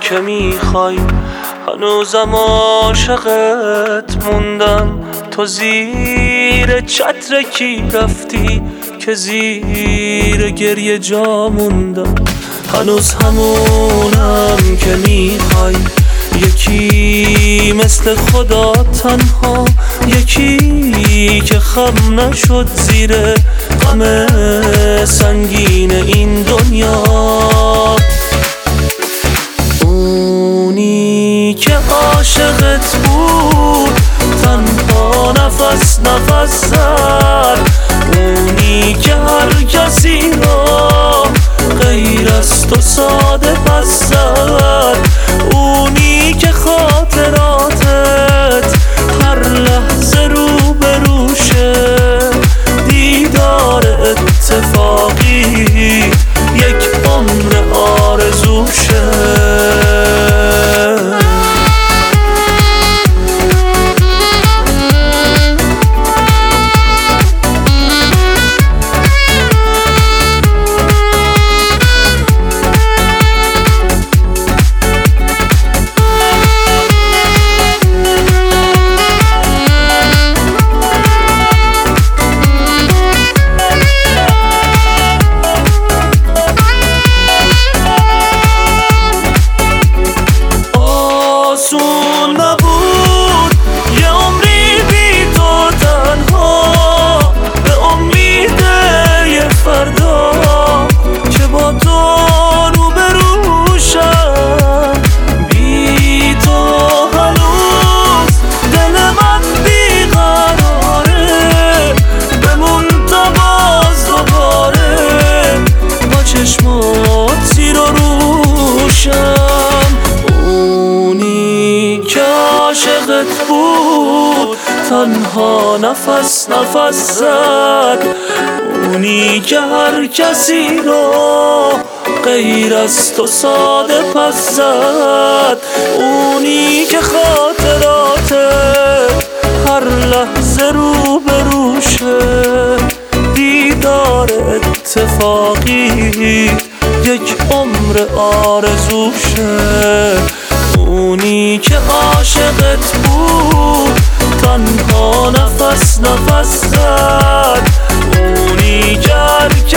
که میخوای، هنوزم عاشقت موندم. تو زیر چتر کی رفتی که زیر گریه جا موندم؟ هنوز همونم که میخوای، یکی مثل خدا تنها، یکی که خم نشد زیر غم سنگین این دنیا. اونی که عاشقت بود تنها نفس نفس زد، اونی که هر کسی را غیر از تو ساده پس زد، اونی که خاطراتت هر لحظه رو به روشه، دیدار اتفاقی یک عمر آرزوشه. آسون نبود یه عمری بی تو تنها، به امید یه فردا که با تو روبروشم. بی تو هنوز دل من بیقراره، بمون تا باز دوباره با چشمات زیر و روشم. که عاشقت بود تنها نفس نفس زد، اونی که هر کسی رو غیر از تو ساده پس زد، اونی که خاطرات هر لحظه رو به روشه، دیدار اتفاقی یک عمر آرزوشه. اونی که عاشقت بود تنها نفس نفس زد، اونی که هر